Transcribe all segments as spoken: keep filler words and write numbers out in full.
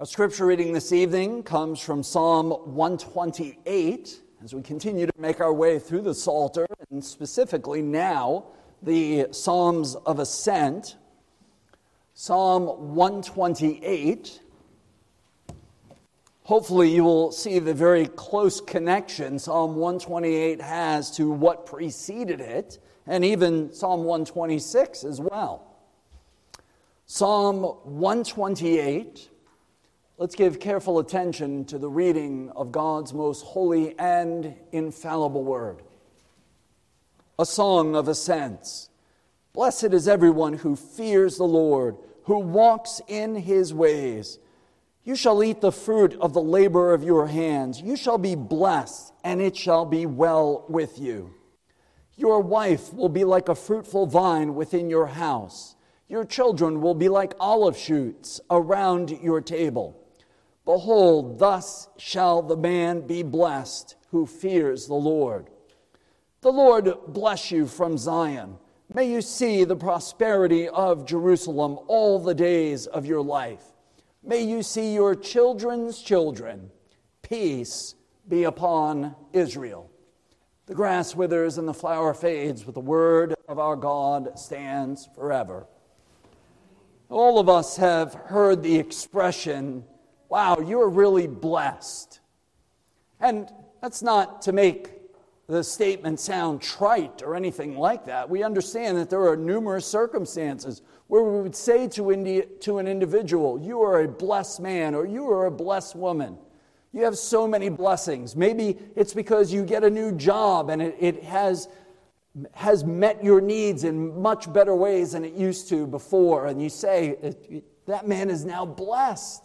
Our scripture reading this evening comes from Psalm one twenty-eight, as we continue to make our way through the Psalter, and specifically now, the Psalms of Ascent. Psalm one twenty-eight. Hopefully you will see the very close connection Psalm one twenty-eight has to what preceded it, and even Psalm one twenty-six as well. Psalm one twenty-eight. Let's give careful attention to the reading of God's most holy and infallible word. A song of ascents. Blessed is everyone who fears the Lord, who walks in his ways. You shall eat the fruit of the labor of your hands. You shall be blessed, and it shall be well with you. Your wife will be like a fruitful vine within your house. Your children will be like olive shoots around your table. Behold, thus shall the man be blessed who fears the Lord. The Lord bless you from Zion. May you see the prosperity of Jerusalem all the days of your life. May you see your children's children. Peace be upon Israel. The grass withers and the flower fades, but the word of our God stands forever. All of us have heard the expression, wow, you're really blessed. And that's not to make the statement sound trite or anything like that. We understand that there are numerous circumstances where we would say to, indi- to an individual, you are a blessed man or you are a blessed woman. You have so many blessings. Maybe it's because you get a new job and it, it has, has met your needs in much better ways than it used to before. And you say, that man is now blessed.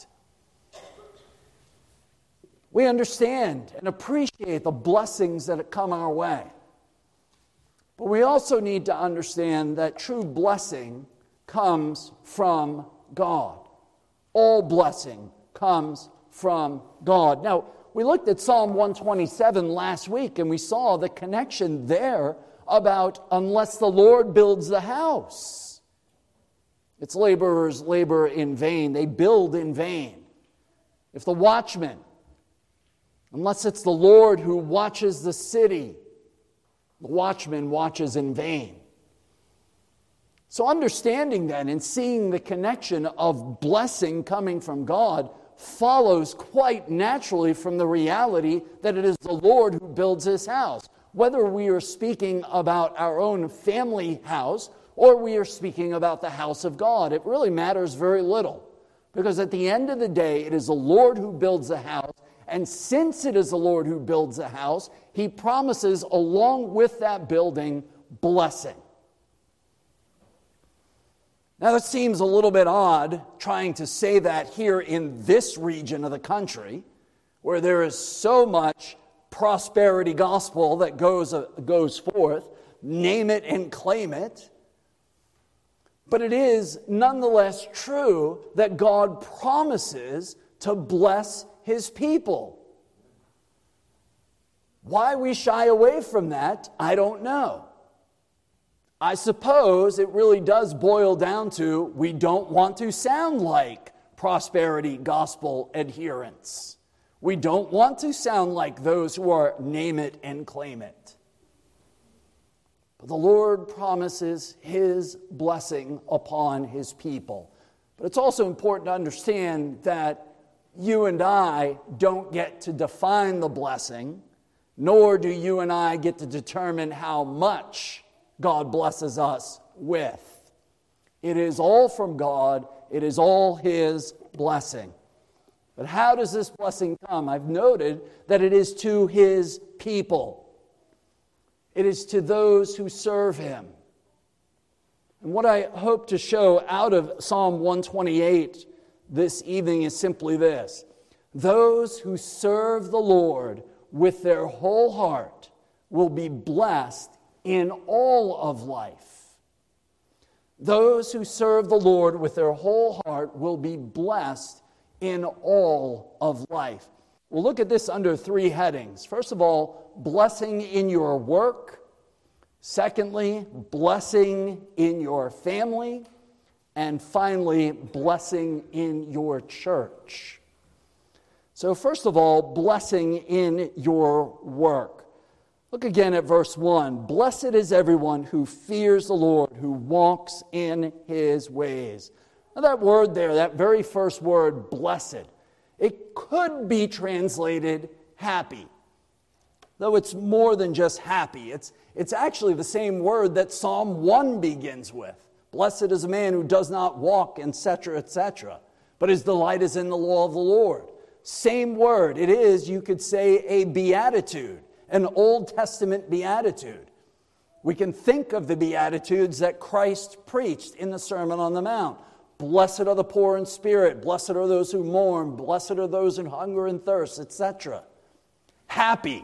We understand and appreciate the blessings that come our way. But we also need to understand that true blessing comes from God. All blessing comes from God. Now, we looked at Psalm one twenty-seven last week, and we saw the connection there about unless the Lord builds the house, its laborers labor in vain. They build in vain. If the watchman, unless it's the Lord who watches the city, the watchman watches in vain. So understanding then and seeing the connection of blessing coming from God follows quite naturally from the reality that it is the Lord who builds his house. Whether we are speaking about our own family house or we are speaking about the house of God, it really matters very little. Because at the end of the day, it is the Lord who builds the house. And since it is the Lord who builds the house, he promises along with that building blessing. Now that seems a little bit odd trying to say that here in this region of the country where there is so much prosperity gospel that goes, uh, goes forth, name it and claim it. But it is nonetheless true that God promises to bless his people. Why we shy away from that, I don't know. I suppose it really does boil down to we don't want to sound like prosperity gospel adherents. We don't want to sound like those who are name it and claim it. But the Lord promises his blessing upon his people. But it's also important to understand that you and I don't get to define the blessing, nor do you and I get to determine how much God blesses us with. It is all from God. It is all his blessing. But how does this blessing come? I've noted that it is to his people. It is to those who serve him. And what I hope to show out of Psalm one twenty-eight this evening is simply this. Those who serve the Lord with their whole heart will be blessed in all of life. Those who serve the Lord with their whole heart will be blessed in all of life. We'll look at this under three headings. First of all, blessing in your work. Secondly, blessing in your family. And finally, blessing in your church. So first of all, blessing in your work. Look again at verse one. Blessed is everyone who fears the Lord, who walks in his ways. Now that word there, that very first word, blessed, it could be translated happy. Though it's more than just happy. It's, it's actually the same word that Psalm one begins with. Blessed is a man who does not walk, et cetera, et cetera, but his delight is in the law of the Lord. Same word. It is, you could say, a beatitude, an Old Testament beatitude. We can think of the beatitudes that Christ preached in the Sermon on the Mount. Blessed are the poor in spirit. Blessed are those who mourn. Blessed are those who hunger and thirst, et cetera. Happy.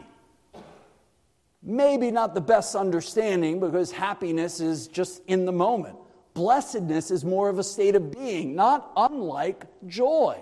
Maybe not the best understanding because happiness is just in the moment. Blessedness is more of a state of being, not unlike joy.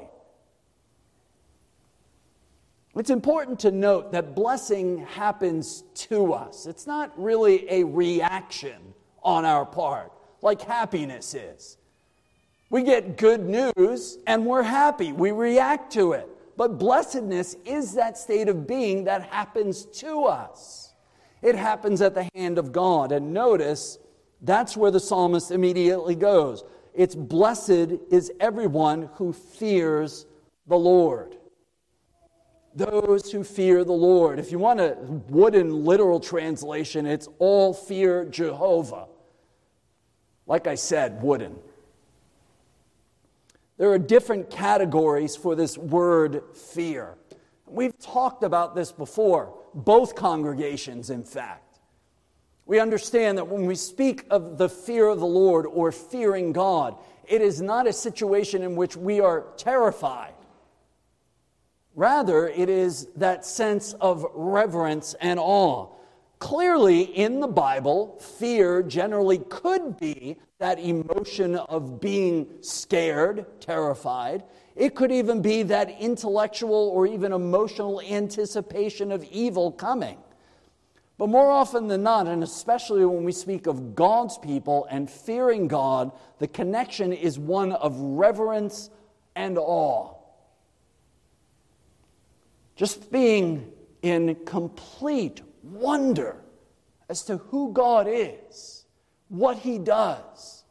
It's important to note that blessing happens to us. It's not really a reaction on our part, like happiness is. We get good news and we're happy. We react to it. But blessedness is that state of being that happens to us. It happens at the hand of God. And notice, that's where the psalmist immediately goes. It's blessed is everyone who fears the Lord. Those who fear the Lord. If you want a wooden literal translation, it's all fear Jehovah. Like I said, wooden. There are different categories for this word fear. We've talked about this before, both congregations, in fact. We understand that when we speak of the fear of the Lord or fearing God, it is not a situation in which we are terrified. Rather, it is that sense of reverence and awe. Clearly, in the Bible, fear generally could be that emotion of being scared, terrified. It could even be that intellectual or even emotional anticipation of evil coming. But more often than not, and especially when we speak of God's people and fearing God, the connection is one of reverence and awe. Just being in complete wonder as to who God is, what He does.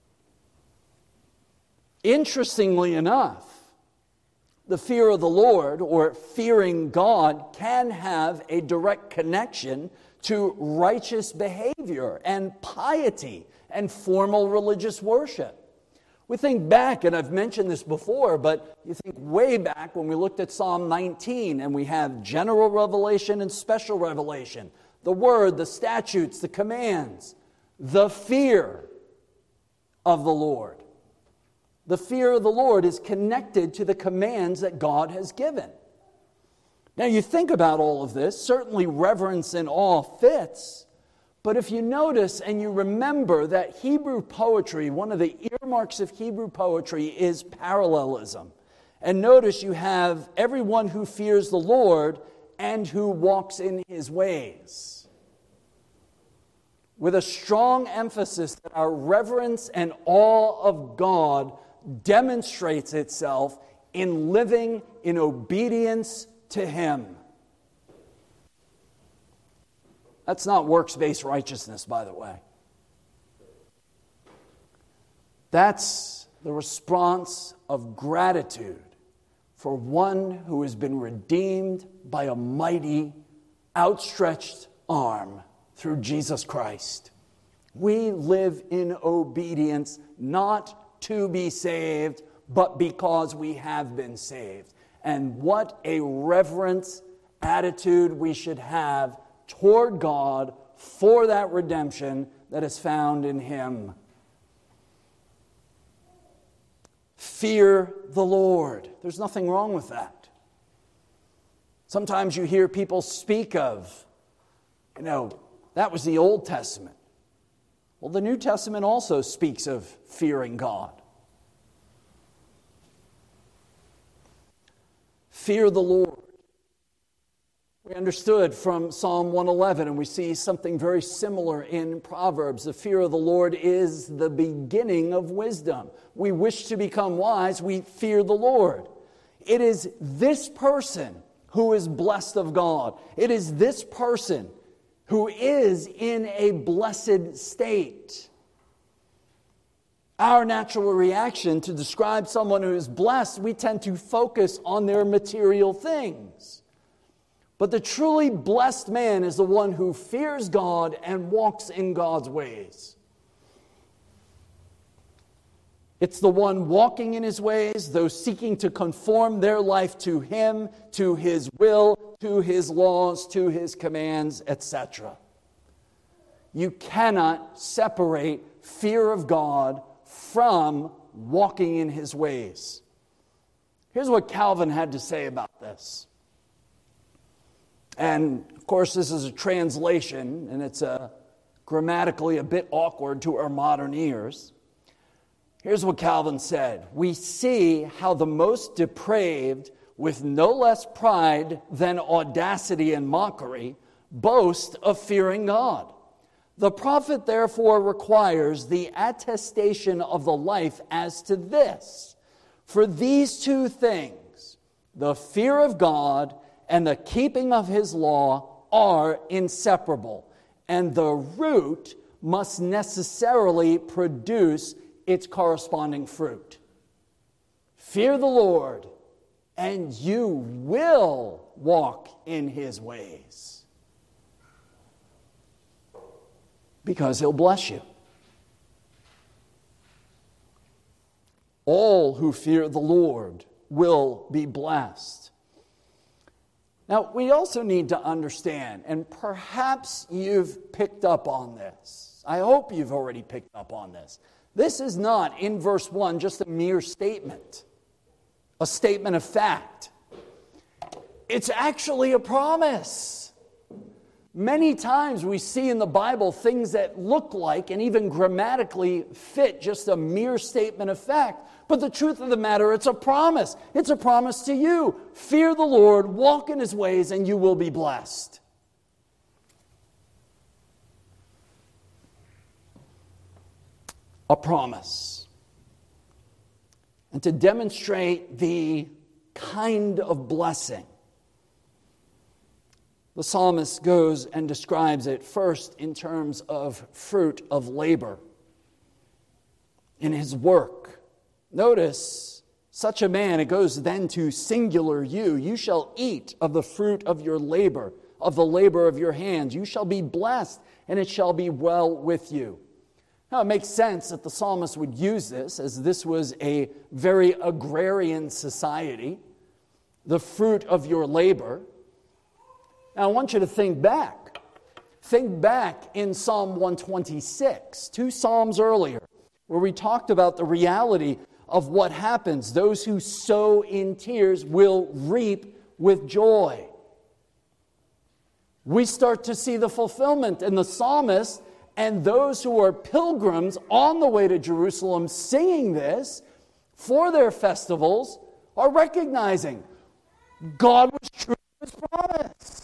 Interestingly enough, the fear of the Lord, or fearing God, can have a direct connection to righteous behavior and piety and formal religious worship. We think back, and I've mentioned this before, but you think way back when we looked at Psalm nineteen, and we have general revelation and special revelation. The word, the statutes, the commands, the fear of the Lord. The fear of the Lord is connected to the commands that God has given. Now you think about all of this, certainly reverence and awe fits, but if you notice and you remember that Hebrew poetry, one of the earmarks of Hebrew poetry is parallelism. And notice you have everyone who fears the Lord and who walks in His ways. With a strong emphasis that our reverence and awe of God demonstrates itself in living in obedience to Him. That's not works-based righteousness, by the way. That's the response of gratitude for one who has been redeemed by a mighty, outstretched arm through Jesus Christ. We live in obedience, not to be saved, but because we have been saved. And what a reverent attitude we should have toward God for that redemption that is found in Him. Fear the Lord. There's nothing wrong with that. Sometimes you hear people speak of, you know, that was the Old Testament. Well, the New Testament also speaks of fearing God. Fear the Lord. We understood from Psalm one eleven, and we see something very similar in Proverbs. The fear of the Lord is the beginning of wisdom. We wish to become wise, we fear the Lord. it is this person who is blessed of God. It is this person who is in a blessed state. Our natural reaction to describe someone who is blessed, we tend to focus on their material things. But the truly blessed man is the one who fears God and walks in God's ways. It's the one walking in His ways, those seeking to conform their life to Him, to His will, to His laws, to His commands, et cetera. You cannot separate fear of God from walking in His ways. Here's what Calvin had to say about this. And, of course, this is a translation, and it's a, grammatically a bit awkward to our modern ears. Here's what Calvin said. We see how the most depraved, with no less pride than audacity and mockery, boast of fearing God. The prophet therefore requires the attestation of the life as to this. For these two things, the fear of God and the keeping of His law, are inseparable, and the root must necessarily produce its corresponding fruit. Fear the Lord, and you will walk in His ways, because He'll bless you. All who fear the Lord will be blessed. Now, we also need to understand, and perhaps you've picked up on this. I hope you've already picked up on this. This is not, in verse one, just a mere statement, a statement of fact. It's actually a promise. Many times we see in the Bible things that look like and even grammatically fit just a mere statement of fact. But the truth of the matter, it's a promise. It's a promise to you. Fear the Lord, walk in His ways, and you will be blessed. A promise. And to demonstrate the kind of blessing, the psalmist goes and describes it first in terms of fruit of labor in his work. Notice, such a man, it goes then to singular you. You shall eat of the fruit of your labor, of the labor of your hands. You shall be blessed, and it shall be well with you. Now, it makes sense that the psalmist would use this, as this was a very agrarian society, the fruit of your labor. Now, I want you to think back. Think back in Psalm one twenty-six, two psalms earlier, where we talked about the reality of what happens. Those who sow in tears will reap with joy. We start to see the fulfillment, and the psalmist and those who are pilgrims on the way to Jerusalem singing this for their festivals are recognizing God was true to His promise.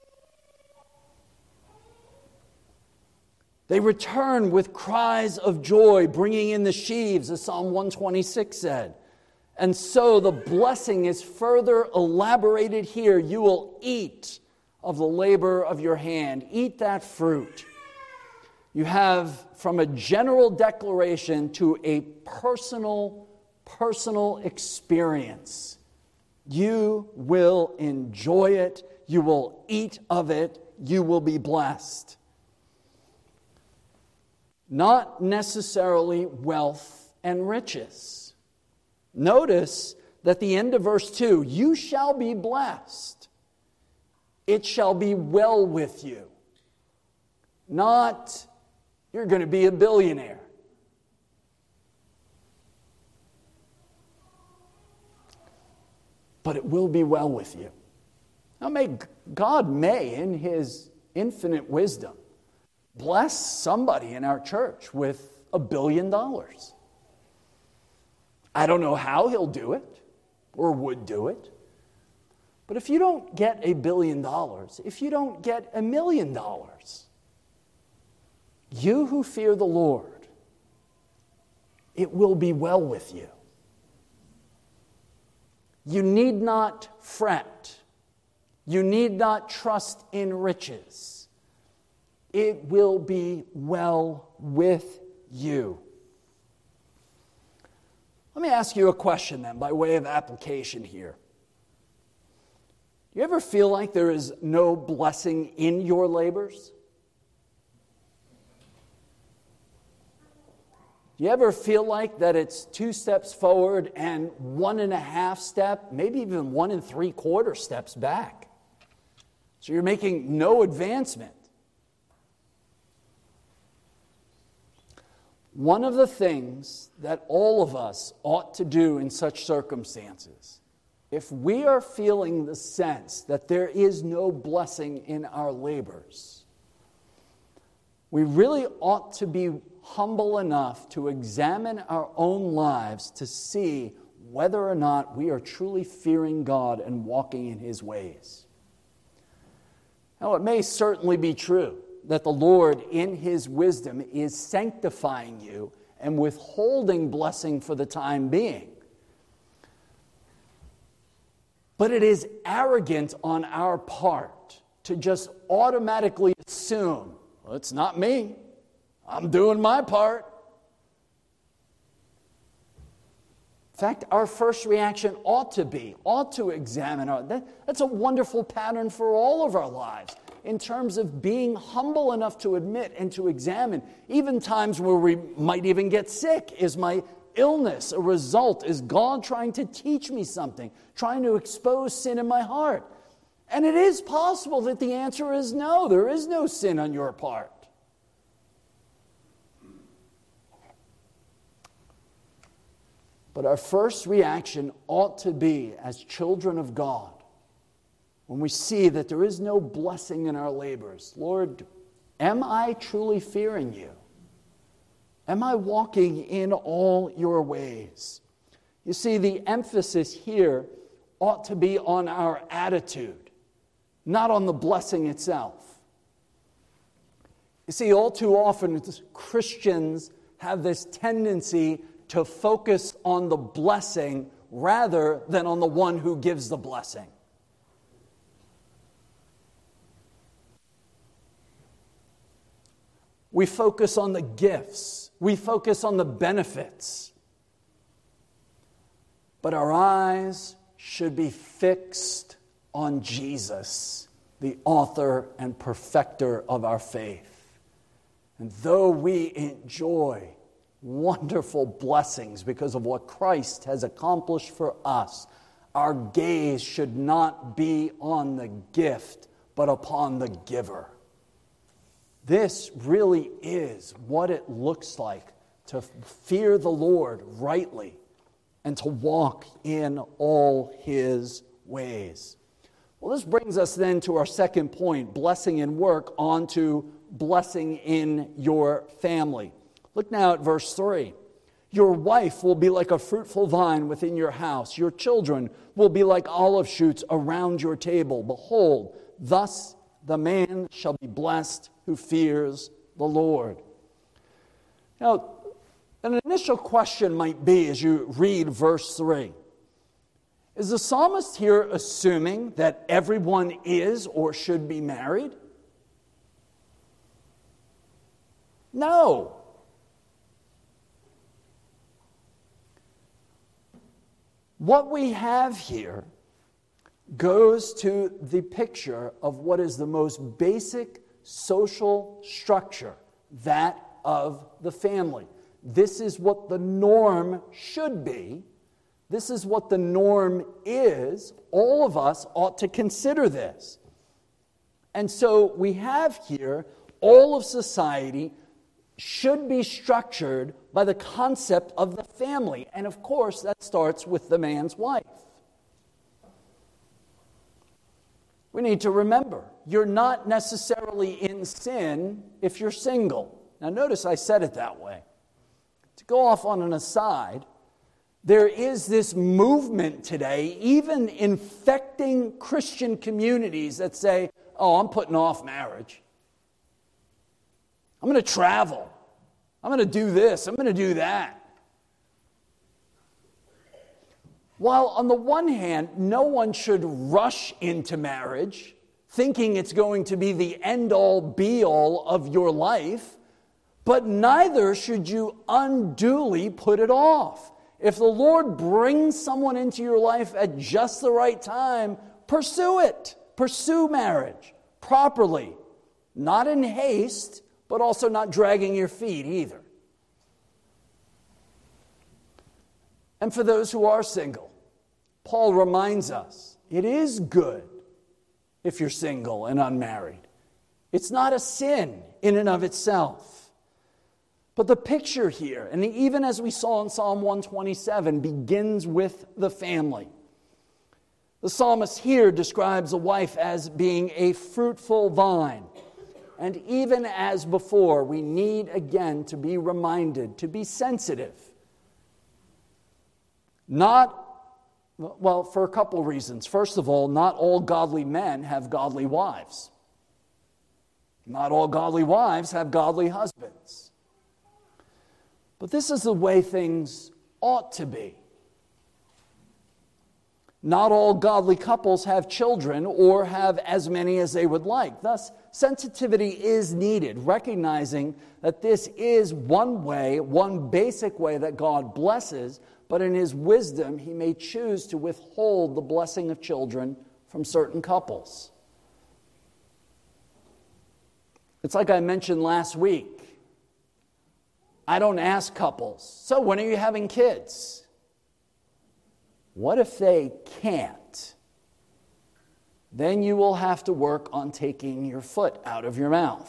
They return with cries of joy, bringing in the sheaves, as Psalm one twenty-six said. And so the blessing is further elaborated here. You will eat of the labor of your hand. Eat that fruit. You have from a general declaration to a personal, personal experience. You will enjoy it. You will eat of it. You will be blessed. Not necessarily wealth and riches. Notice that the end of verse two, you shall be blessed. It shall be well with you. Not, you're going to be a billionaire. But it will be well with you. Now, may God may, in His infinite wisdom, bless somebody in our church with a billion dollars. I don't know how He'll do it or would do it. But if you don't get a billion dollars, if you don't get a million dollars, you who fear the Lord, it will be well with you. You need not fret. You need not trust in riches. It will be well with you. Let me ask you a question then, by way of application here. Do you ever feel like there is no blessing in your labors? Do you ever feel like that it's two steps forward and one and a half step, maybe even one and three quarter steps back? So you're making no advancement. One of the things that all of us ought to do in such circumstances, if we are feeling the sense that there is no blessing in our labors, we really ought to be humble enough to examine our own lives to see whether or not we are truly fearing God and walking in His ways. Now, it may certainly be true that the Lord, in His wisdom, is sanctifying you and withholding blessing for the time being. But it is arrogant on our part to just automatically assume, well, it's not me. I'm doing my part. In fact, our first reaction ought to be, ought to examine our, that, that's a wonderful pattern for all of our lives in terms of being humble enough to admit and to examine, even times where we might even get sick. Is my illness a result? Is God trying to teach me something, trying to expose sin in my heart? And it is possible that the answer is no, there is no sin on your part. But our first reaction ought to be, as children of God, when we see that there is no blessing in our labors, Lord, am I truly fearing you? Am I walking in all your ways? You see, the emphasis here ought to be on our attitude, not on the blessing itself. You see, all too often Christians have this tendency to focus on the blessing rather than on the one who gives the blessing. We focus on the gifts. We focus on the benefits. But our eyes should be fixed on Jesus, the author and perfecter of our faith. And though we enjoy wonderful blessings because of what Christ has accomplished for us, our gaze should not be on the gift, but upon the giver. This really is what it looks like to fear the Lord rightly and to walk in all His ways. Well, this brings us then to our second point, blessing in work, on to blessing in your family. Look now at verse three. Your wife will be like a fruitful vine within your house. Your children will be like olive shoots around your table. Behold, thus the man shall be blessed who fears the Lord. Now, an initial question might be as you read verse three, is the psalmist here assuming that everyone is or should be married? No. What we have here goes to the picture of what is the most basic social structure, that of the family. This is what the norm should be. This is what the norm is. All of us ought to consider this. And so we have here all of society should be structured by the concept of the family. And of course, that starts with the man's wife. We need to remember, you're not necessarily in sin if you're single. Now notice I said it that way. To go off on an aside, there is this movement today, even infecting Christian communities that say, oh, I'm putting off marriage. I'm going to travel. I'm going to do this. I'm going to do that. While on the one hand, no one should rush into marriage thinking it's going to be the end-all, be-all of your life, but neither should you unduly put it off. If the Lord brings someone into your life at just the right time, pursue it. Pursue marriage properly, not in haste, but also not dragging your feet either. And for those who are single, Paul reminds us, it is good if you're single and unmarried. It's not a sin in and of itself. But the picture here, and even as we saw in Psalm one twenty-seven, begins with the family. The psalmist here describes a wife as being a fruitful vine. And even as before, we need again to be reminded, to be sensitive. Not Well, for a couple reasons. First of all, not all godly men have godly wives. Not all godly wives have godly husbands. But this is the way things ought to be. Not all godly couples have children or have as many as they would like. Thus, sensitivity is needed, recognizing that this is one way, one basic way that God blesses, but in His wisdom, He may choose to withhold the blessing of children from certain couples. It's like I mentioned last week. I don't ask couples, so when are you having kids? What if they can't? Then you will have to work on taking your foot out of your mouth.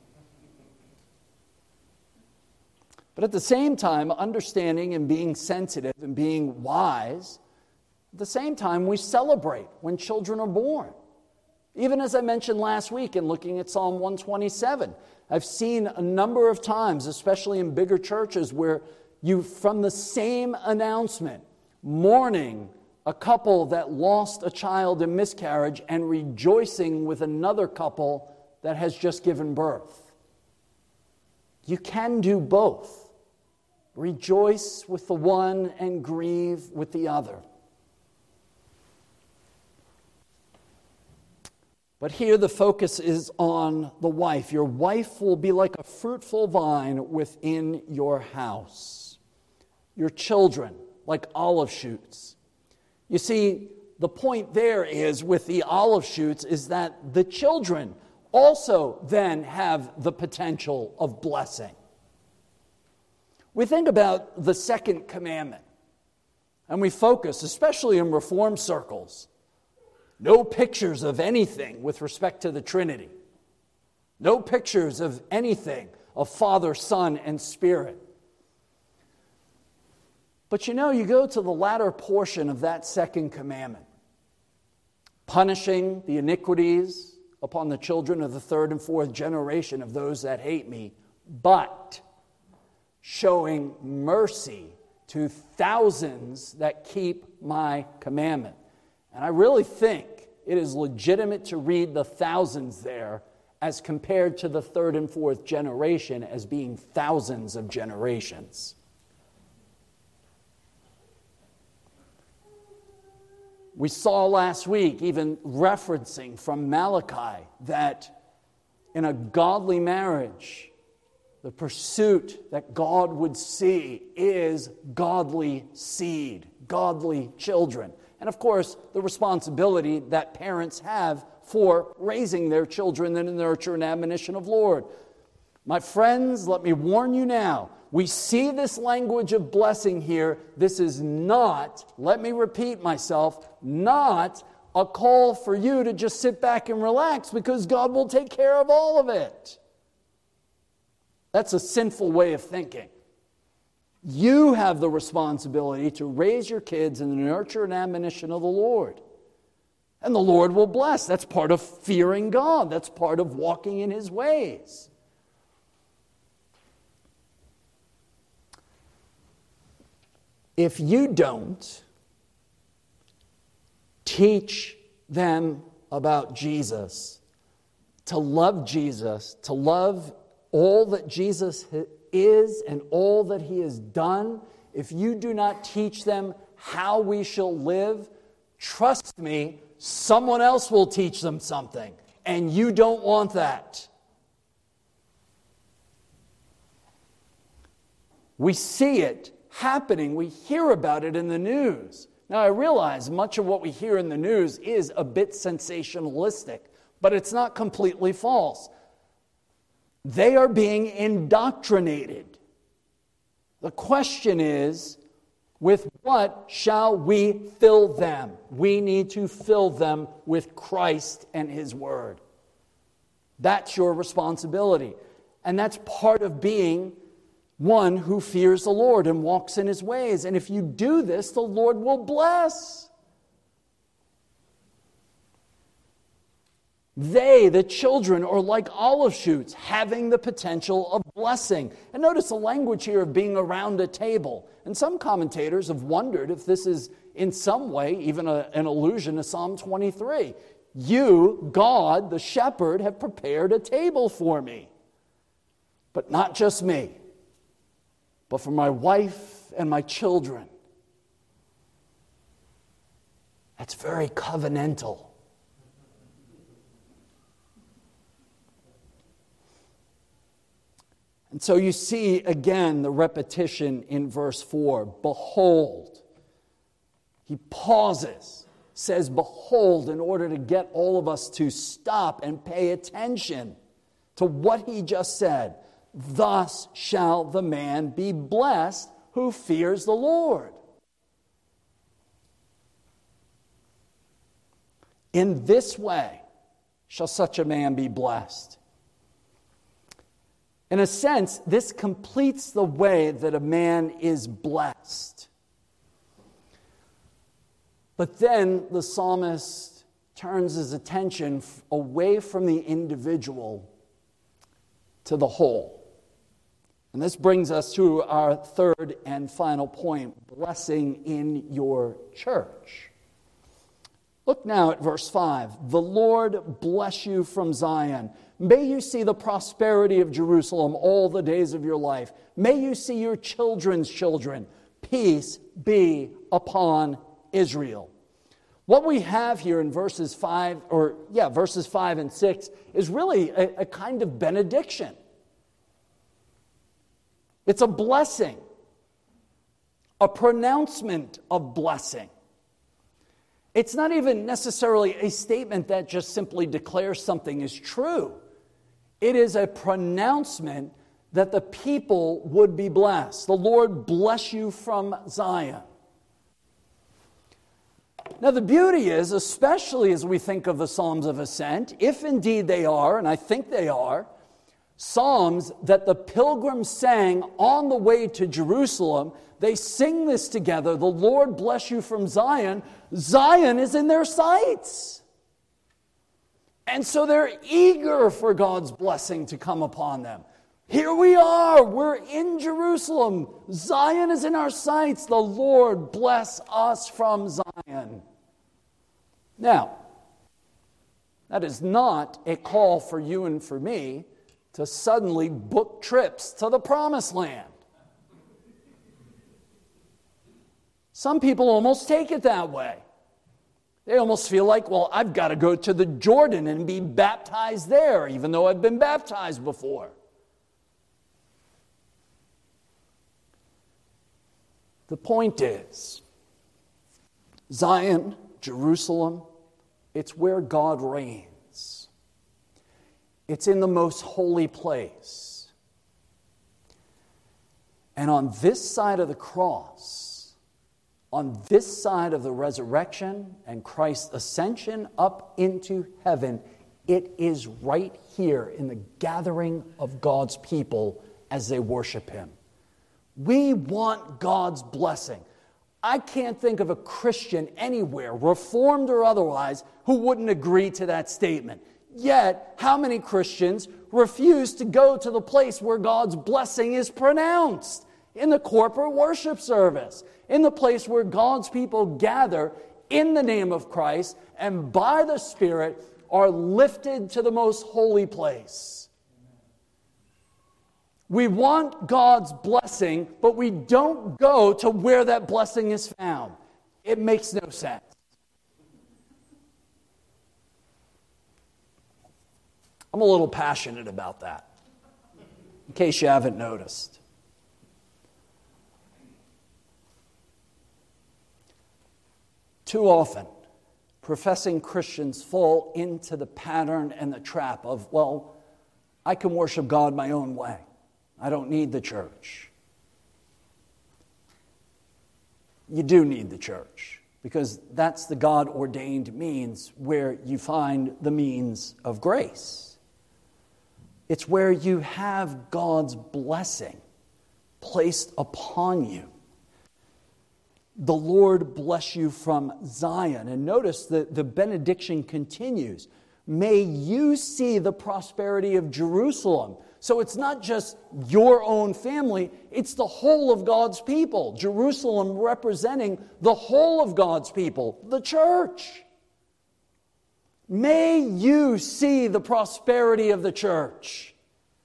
But at the same time, understanding and being sensitive and being wise, at the same time, we celebrate when children are born. Even as I mentioned last week in looking at Psalm one twenty-seven, I've seen a number of times, especially in bigger churches, where you, from the same announcement, mourning a couple that lost a child in miscarriage and rejoicing with another couple that has just given birth. You can do both. Rejoice with the one and grieve with the other. But here the focus is on the wife. Your wife will be like a fruitful vine within your house. Your children, like olive shoots. You see, the point there is with the olive shoots is that the children also then have the potential of blessing. We think about the second commandment, and we focus, especially in Reformed circles, no pictures of anything with respect to the Trinity. No pictures of anything of Father, Son, and Spirit. But you know, you go to the latter portion of that second commandment, punishing the iniquities upon the children of the third and fourth generation of those that hate me, but showing mercy to thousands that keep my commandment. And I really think it is legitimate to read the thousands there as compared to the third and fourth generation as being thousands of generations. We saw last week, even referencing from Malachi, that in a godly marriage, the pursuit that God would see is godly seed, godly children. And of course, the responsibility that parents have for raising their children in the nurture and admonition of Lord. My friends, let me warn you now, we see this language of blessing here. This is not, let me repeat myself, not a call for you to just sit back and relax because God will take care of all of it. That's a sinful way of thinking. You have the responsibility to raise your kids in the nurture and admonition of the Lord. And the Lord will bless. That's part of fearing God. That's part of walking in His ways. If you don't teach them about Jesus, to love Jesus, to love all that Jesus is and all that He has done, if you do not teach them how we shall live, trust me, someone else will teach them something, and you don't want that. We see it happening. We hear about it in the news. Now, I realize much of what we hear in the news is a bit sensationalistic, but it's not completely false. They are being indoctrinated. The question is, with what shall we fill them? We need to fill them with Christ and His Word. That's your responsibility. And that's part of being one who fears the Lord and walks in His ways. And if you do this, the Lord will bless. They, the children, are like olive shoots, having the potential of blessing. And notice the language here of being around a table. And some commentators have wondered if this is in some way even a, an allusion to Psalm twenty-three. You, God, the shepherd, have prepared a table for me. But not just me, but for my wife and my children. That's very covenantal. And so you see again the repetition in verse four. Behold. He pauses, says behold, in order to get all of us to stop and pay attention to what he just said. Thus shall the man be blessed who fears the Lord. In this way shall such a man be blessed. In a sense, this completes the way that a man is blessed. But then the psalmist turns his attention away from the individual to the whole. And this brings us to our third and final point, blessing in your church. Look now at verse five. The Lord bless you from Zion. May you see the prosperity of Jerusalem all the days of your life. May you see your children's children. Peace be upon Israel. What we have here in verses five, or yeah, verses five and six, is really a, a kind of benediction. It's a blessing, a pronouncement of blessing. It's not even necessarily a statement that just simply declares something is true. It is a pronouncement that the people would be blessed. The Lord bless you from Zion. Now the beauty is, especially as we think of the Psalms of Ascent, if indeed they are, and I think they are, psalms that the pilgrims sang on the way to Jerusalem, they sing this together, the Lord bless you from Zion. Zion is in their sights. And so they're eager for God's blessing to come upon them. Here we are, we're in Jerusalem. Zion is in our sights. The Lord bless us from Zion. Now, that is not a call for you and for me to suddenly book trips to the Promised Land. Some people almost take it that way. They almost feel like, well, I've got to go to the Jordan and be baptized there, even though I've been baptized before. The point is, Zion, Jerusalem, it's where God reigns. It's in the most holy place. And on this side of the cross, on this side of the resurrection and Christ's ascension up into heaven, it is right here in the gathering of God's people as they worship Him. We want God's blessing. I can't think of a Christian anywhere, Reformed or otherwise, who wouldn't agree to that statement. Yet, how many Christians refuse to go to the place where God's blessing is pronounced? In the corporate worship service, in the place where God's people gather in the name of Christ and by the Spirit are lifted to the most holy place. We want God's blessing, but we don't go to where that blessing is found. It makes no sense. I'm a little passionate about that, in case you haven't noticed. Too often, professing Christians fall into the pattern and the trap of, well, I can worship God my own way. I don't need the church. You do need the church, because that's the God-ordained means where you find the means of grace. It's where you have God's blessing placed upon you. The Lord bless you from Zion. And notice that the benediction continues. May you see the prosperity of Jerusalem. So it's not just your own family, it's the whole of God's people. Jerusalem representing the whole of God's people, the church. May you see the prosperity of the church.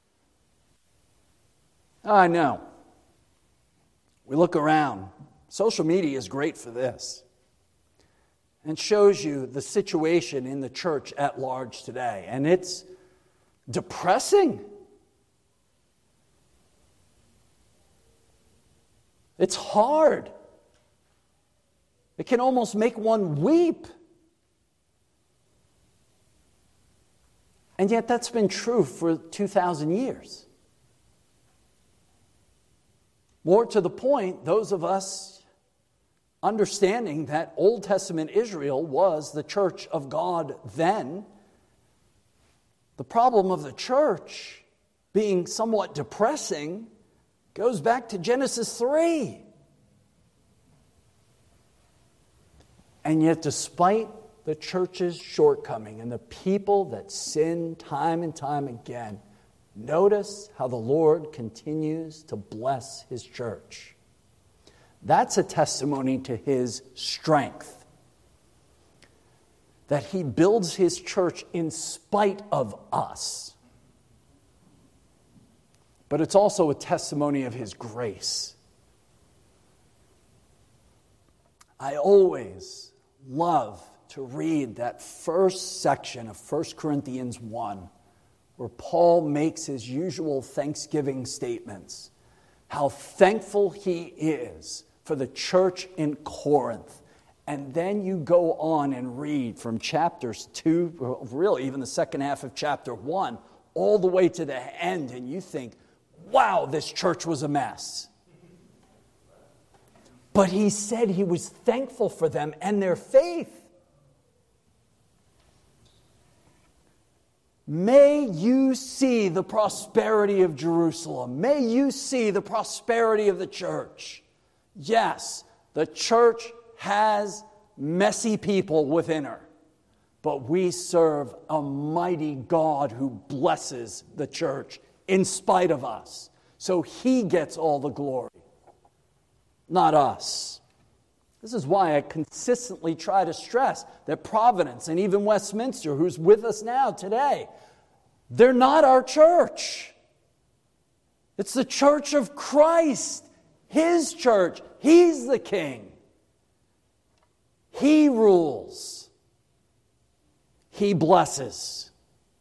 I know. We look around. Social media is great for this, and shows you the situation in the church at large today. And it's depressing. It's hard. It can almost make one weep. And yet that's been true for two thousand years. More to the point, those of us understanding that Old Testament Israel was the church of God then, the problem of the church being somewhat depressing goes back to Genesis three. And yet, despite the church's shortcoming and the people that sin time and time again, notice how the Lord continues to bless His church. That's a testimony to His strength. That He builds His church in spite of us. But it's also a testimony of His grace. I always love to read that first section of First Corinthians one, where Paul makes his usual thanksgiving statements. How thankful he is for the church in Corinth. And then you go on and read from chapters two, really even the second half of chapter one, all the way to the end, and you think, wow, this church was a mess. But he said he was thankful for them and their faith. May you see the prosperity of Jerusalem. May you see the prosperity of the church. Yes, the church has messy people within her, but we serve a mighty God who blesses the church in spite of us. So He gets all the glory, not us. This is why I consistently try to stress that Providence and even Westminster, who's with us now today, they're not our church. It's the church of Christ, His church. He's the king. He rules. He blesses.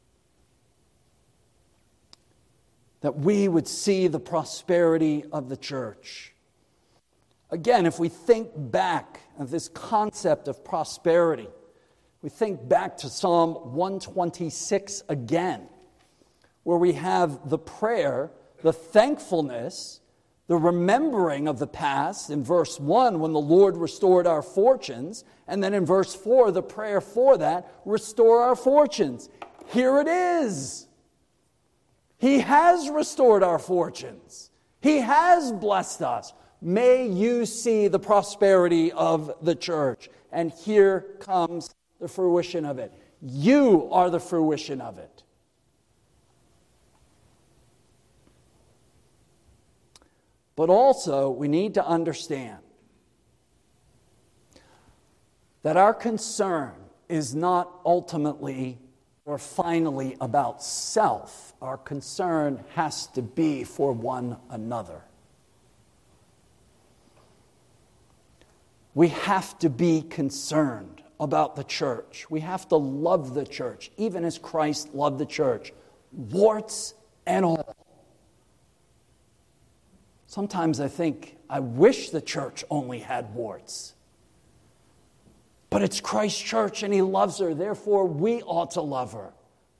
That we would see the prosperity of the church. Again, if we think back of this concept of prosperity, we think back to Psalm one twenty-six again, where we have the prayer, the thankfulness, the remembering of the past in verse one when the Lord restored our fortunes, and then in verse four, the prayer for that, restore our fortunes. Here it is. He has restored our fortunes. He has blessed us. May you see the prosperity of the church. And here comes the fruition of it. You are the fruition of it. But also, we need to understand that our concern is not ultimately or finally about self. Our concern has to be for one another. We have to be concerned about the church. We have to love the church, even as Christ loved the church, warts and all. Sometimes I think, I wish the church only had warts. But it's Christ's church and he loves her, therefore we ought to love her.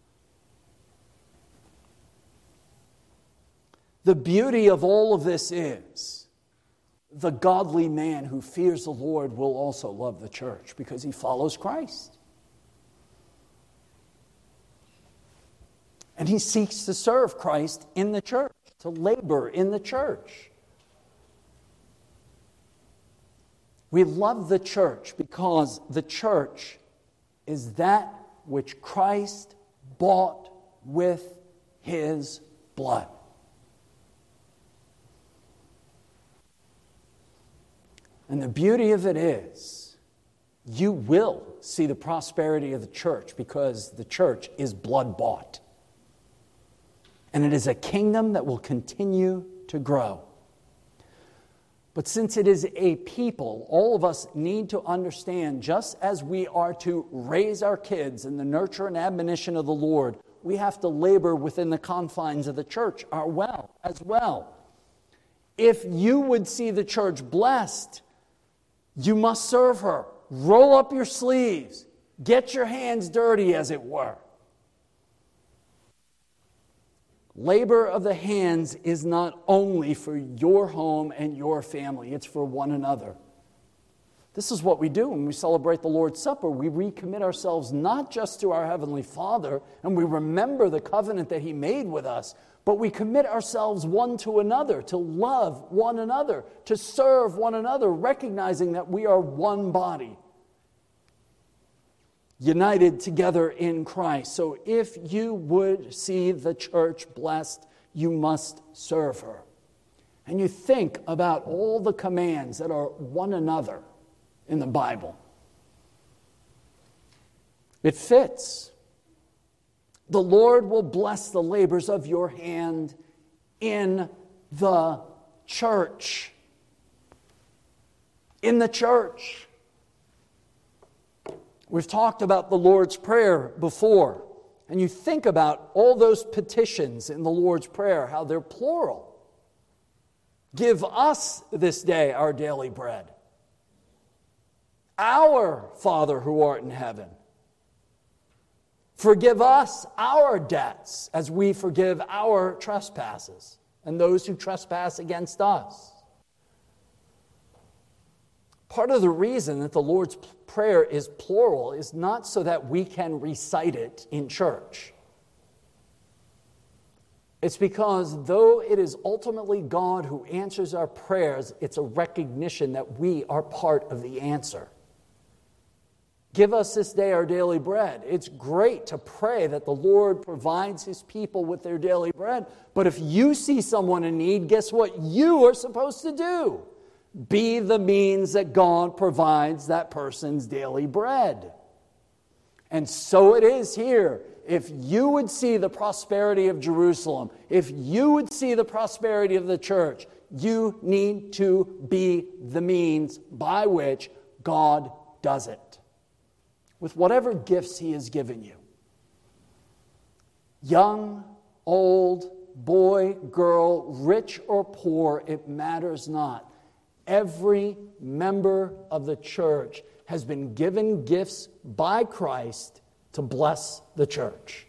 The beauty of all of this is, the godly man who fears the Lord will also love the church because he follows Christ. And he seeks to serve Christ in the church, to labor in the church. We love the church because the church is that which Christ bought with his blood. And the beauty of it is, you will see the prosperity of the church because the church is blood-bought. And it is a kingdom that will continue to grow. But since it is a people, all of us need to understand, just as we are to raise our kids in the nurture and admonition of the Lord, we have to labor within the confines of the church are well, as well. If you would see the church blessed, you must serve her. Roll up your sleeves. Get your hands dirty, as it were. Labor of the hands is not only for your home and your family, it's for one another. This is what we do when we celebrate the Lord's Supper. We recommit ourselves not just to our Heavenly Father, and we remember the covenant that He made with us, but we commit ourselves one to another, to love one another, to serve one another, recognizing that we are one body, united together in Christ. So if you would see the church blessed, you must serve her. And you think about all the commands that are one another in the Bible. It fits. The Lord will bless the labors of your hand in the church. In the church. We've talked about the Lord's Prayer before, and you think about all those petitions in the Lord's Prayer, how they're plural. Give us this day our daily bread. Our Father who art in heaven. Forgive us our debts as we forgive our trespasses and those who trespass against us. Part of the reason that the Lord's Prayer is plural is not so that we can recite it in church. It's because though it is ultimately God who answers our prayers, it's a recognition that we are part of the answer. Give us this day our daily bread. It's great to pray that the Lord provides His people with their daily bread, but if you see someone in need, guess what you are supposed to do? Be the means that God provides that person's daily bread. And so it is here. If you would see the prosperity of Jerusalem, if you would see the prosperity of the church, you need to be the means by which God does it. With whatever gifts He has given you. Young, old, boy, girl, rich or poor, it matters not. Every member of the church has been given gifts by Christ to bless the church.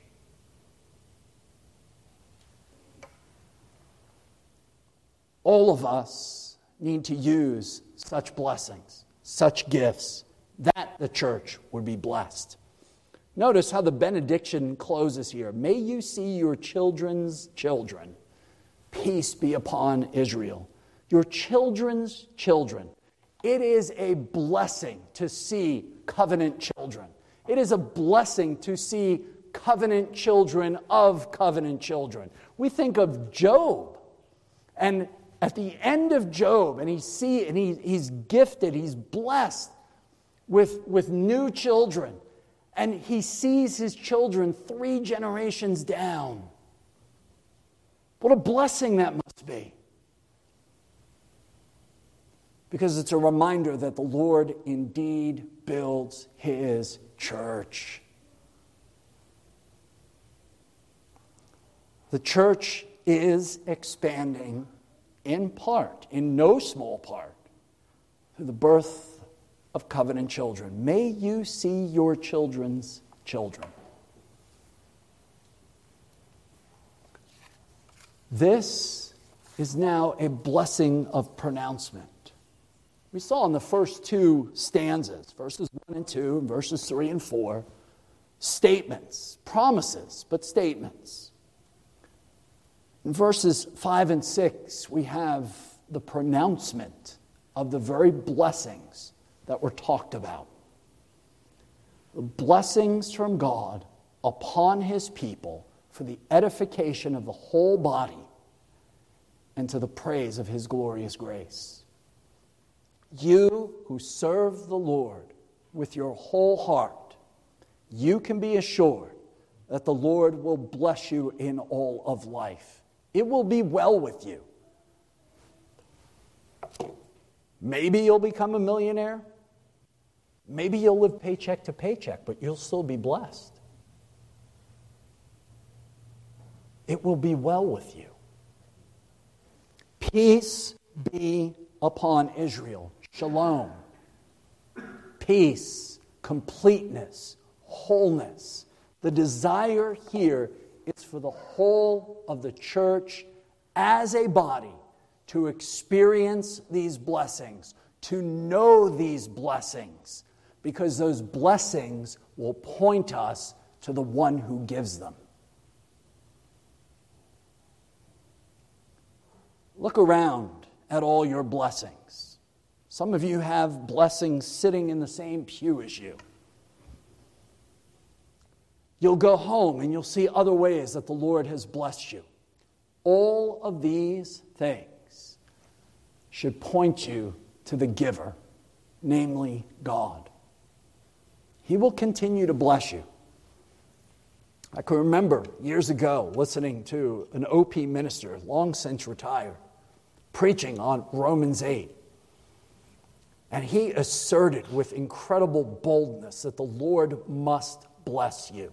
All of us need to use such blessings, such gifts, that the church would be blessed. Notice how the benediction closes here. May you see your children's children. Peace be upon Israel. Your children's children. It is a blessing to see covenant children. It is a blessing to see covenant children of covenant children. We think of Job, and at the end of Job, and he see, and he, he's gifted, he's blessed with, with new children, and he sees his children three generations down. What a blessing that must be. because it's a reminder that the Lord indeed builds his church. The church is expanding in part, in no small part, through the birth of covenant children. May you see your children's children. This is now a blessing of pronouncement. We saw in the first two stanzas, verses one and two, and verses three and four, statements, promises, but statements. In verses five and six, we have the pronouncement of the very blessings that were talked about. The blessings from God upon his people for the edification of the whole body and to the praise of his glorious grace. You who serve the Lord with your whole heart, you can be assured that the Lord will bless you in all of life. It will be well with you. Maybe you'll become a millionaire. Maybe you'll live paycheck to paycheck, but you'll still be blessed. It will be well with you. Peace be upon Israel. Shalom. Peace, completeness, wholeness. The desire here is for the whole of the church as a body to experience these blessings, to know these blessings, because those blessings will point us to the one who gives them. Look around at all your blessings. Some of you have blessings sitting in the same pew as you. You'll go home and you'll see other ways that the Lord has blessed you. All of these things should point you to the giver, namely God. He will continue to bless you. I can remember years ago listening to an O P minister, long since retired, preaching on Romans eight. And he asserted with incredible boldness that the Lord must bless you.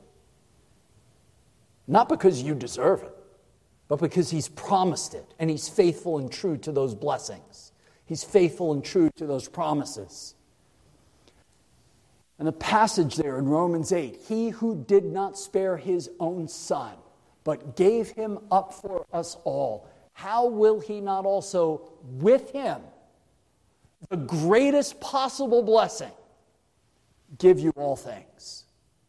Not because you deserve it, but because he's promised it, and he's faithful and true to those blessings. He's faithful and true to those promises. And the passage there in Romans eight, he who did not spare his own son, but gave him up for us all, how will he not also with him, the greatest possible blessing, give you all things?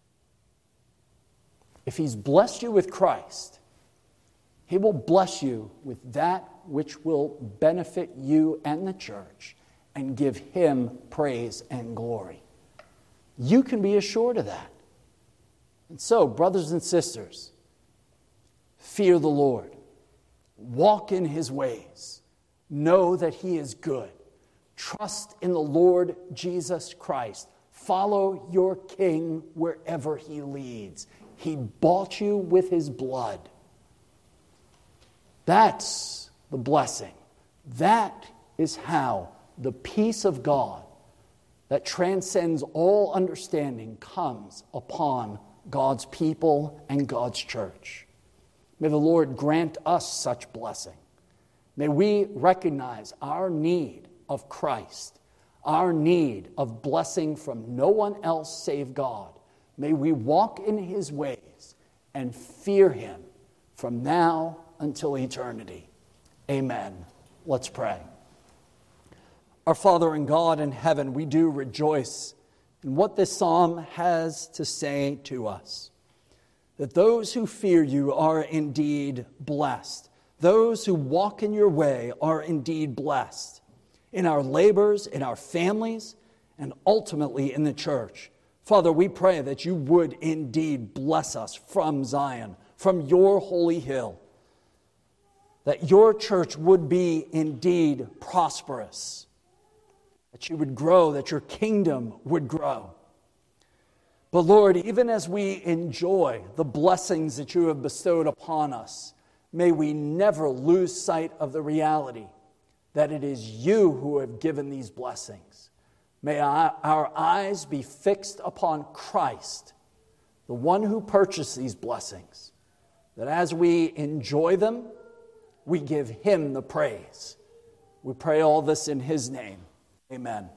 If he's blessed you with Christ, he will bless you with that which will benefit you and the church and give him praise and glory. You can be assured of that. And so, brothers and sisters, fear the Lord. Walk in his ways. Know that he is good. Trust in the Lord Jesus Christ. Follow your King wherever he leads. He bought you with his blood. That's the blessing. That is how the peace of God that transcends all understanding comes upon God's people and God's church. May the Lord grant us such blessing. May we recognize our need of Christ, our need of blessing from no one else save God. May we walk in his ways and fear him from now until eternity. Amen. Let's pray. Our Father and God in heaven, we do rejoice in what this psalm has to say to us. That those who fear you are indeed blessed. Those who walk in your way are indeed blessed. In our labors, in our families, and ultimately in the church. Father, we pray that you would indeed bless us from Zion, from your holy hill. That your church would be indeed prosperous. That you would grow, that your kingdom would grow. But Lord, even as we enjoy the blessings that you have bestowed upon us, may we never lose sight of the reality that it is you who have given these blessings. May our eyes be fixed upon Christ, the one who purchased these blessings, that as we enjoy them, we give him the praise. We pray all this in his name. Amen.